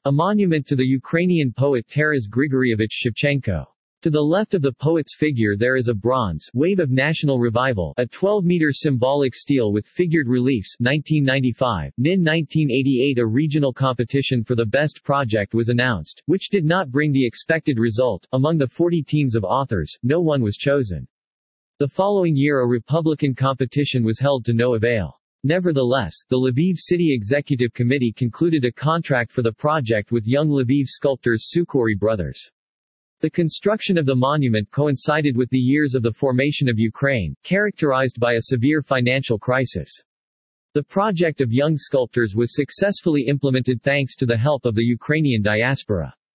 A monument to the Ukrainian poet Taras Grigorievich Shevchenko. To the left of the poet's figure there is a bronze Wave of National Revival, a 12-meter symbolic stele with figured reliefs. 1995, NIN 1988. A regional competition for the best project was announced, which did not bring the expected result. Among the 40 teams of authors, no one was chosen. The following year a Republican competition was held to no avail. Nevertheless, the Lviv City Executive Committee concluded a contract for the project with young Lviv sculptors Sukhori brothers. The construction of the monument coincided with the years of the formation of Ukraine, characterized by a severe financial crisis. The project of young sculptors was successfully implemented thanks to the help of the Ukrainian diaspora.